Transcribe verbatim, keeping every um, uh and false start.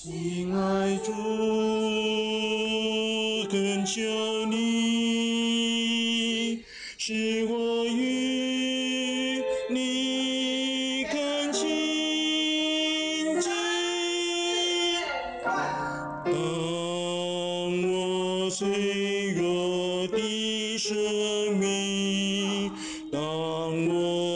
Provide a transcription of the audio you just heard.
亲爱主，恳求你，使我与你更亲近。当我脆弱的生命，当我